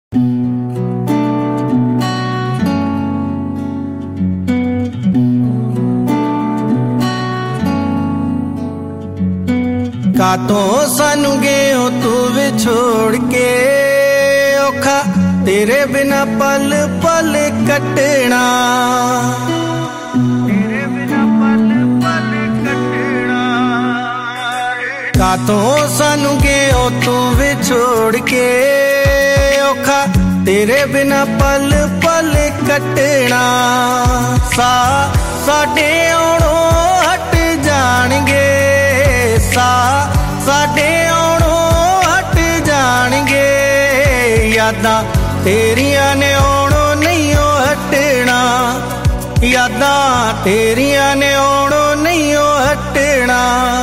कातों सानू गयो तू विछोड़ के औखा तेरे बिना पल पल कटना, तेरे बिना पल पल कटना। कातों सानू गयो तू विछोड़ के औखा तेरे बिना पल पल कटना। साडे आउणों हट जाणगे, साडे आउणों हट जाणगे। यादां तेरियां ने आउणों नहीं हटना, यादां तेरियां ने आउणों नहीं हटना।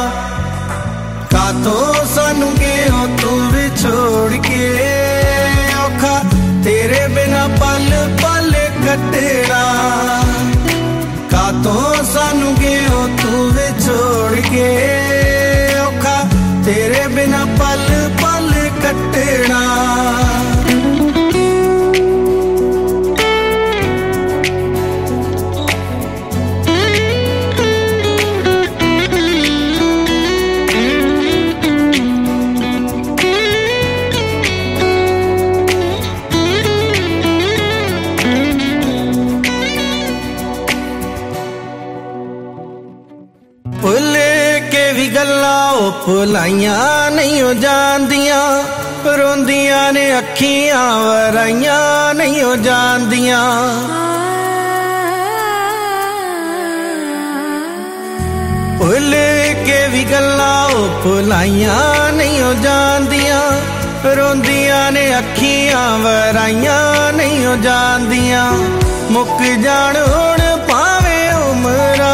कातों सानू गयो तू विछोड़ के औखा तेरे बिना पल पल कटना। कातों सानू गयो तू विछोड़ के औखा तेरे बिना पल पल कटना। भुल के भी गल्लां भुलाइयां नहीं हो जांदियां, रोंदियां ने अखियां वराइयां नहीं हो जांदियां। भुल के भी गल्लां भुलाइयां नहीं हो जांदियां, रोंदियां ने अखियां वराइयां नहीं हो जांदियां। मुक जाण हुण भावें उमरां,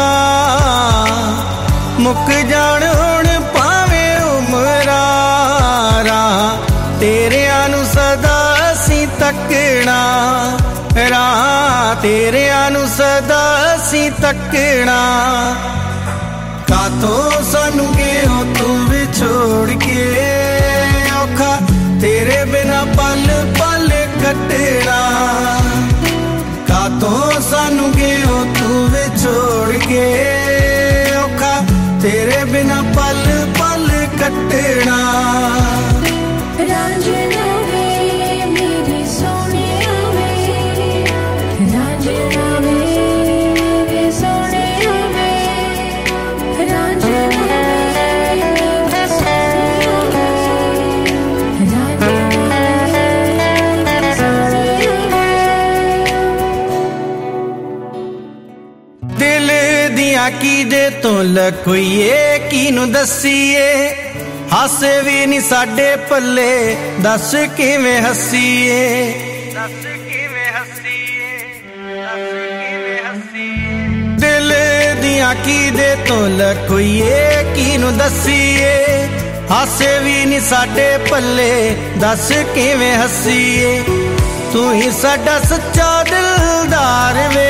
मुक जाण हुण भावें उमरां। राह तेरियां नू सदा असीं तकना, राह तेरियां नू सदा असीं तकना। कातों सानू गयो तू विछोड़ के औखा तेरे बिना पल पल कटना। कातों सानू गयो तू विछोड़ के औखा तेरे बिना पल पल कटना। रांझना वे मेरे सोनिया वे, रांझना वे मेरे सोनिया वे, रांझना वे मेरे सोनिया वे, रांझना वे मेरे सोनिया वे। दिल दियां कीदे तो लकोईए किनू दसीए, हासे भी नी साडे पल्ले दस किवें हसीए, दस किवें हसीए, दस किवें हसीए। दिल दियां कीदे तो लकोईए किनू दसीए, हासे भी नी साडे पल्ले दस किवें हसीए। तू ही साडा सच्चा दिलदार वे,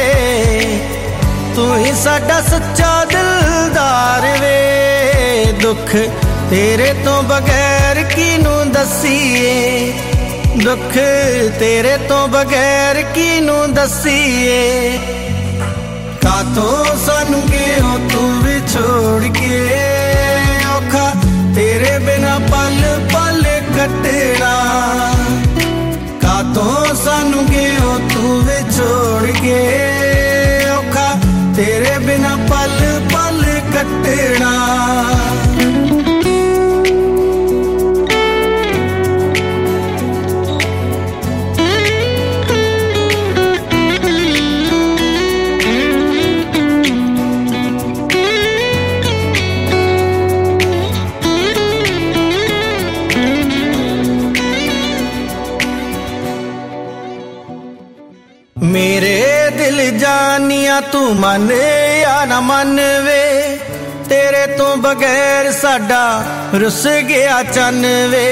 तू ही साडा सच्चा दिलदार वे। दुख तेरे तो बगैर किनू दसीए, दुख तेरे तो बगैर किनू दसीए। कातों सानू गयो तू विछोड़ के औखा तेरे बिना पल पल कटना। कातों सानू गयो तू विछोड़ के औखा तेरे बिना पल पल कटना। मेरे दिल जानिया तू मन या न मन वे, तेरे तो बगैर साडा रुस गया चन वे।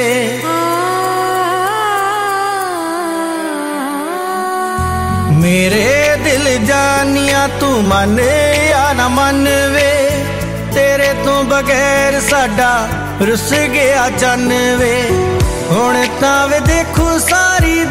मेरे दिल जानिया तू मन या न मन वे, तेरे तो बगैर साडा रुस गया चन वे। हुण तां वे देखू सारी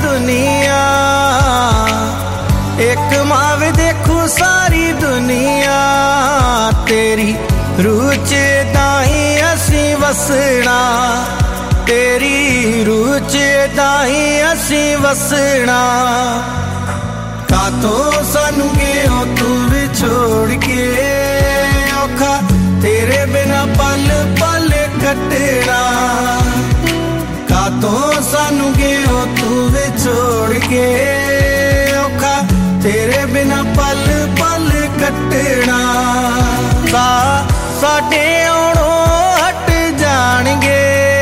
हसना तेरी रूह च ताई असी वसना कातों सानू गयो तू विछोड़ के औखा तेरे बिना पल पल कटना कातों सानू गयो तू विछोड़ के औखा तेरे बिना पल पल कटना साडे आउणों हट जाणगे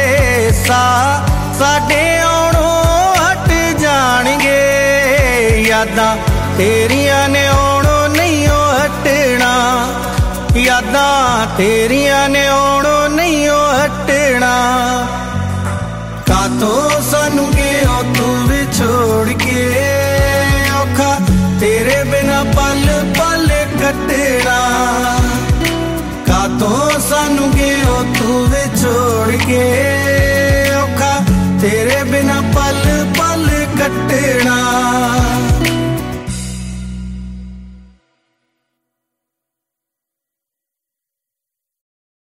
साडे आउणों हट जाणगे यादां तेरियां ने आउणों नहीं हटना यादां तेरियां ने आउणों नहीं हटना कातों सानू गयो तू विछोड़ के औखा तेरे बिना पल पल कटना कातों सानू गयो तू विछोड़ के औखा तेरे बिना पल पल कटना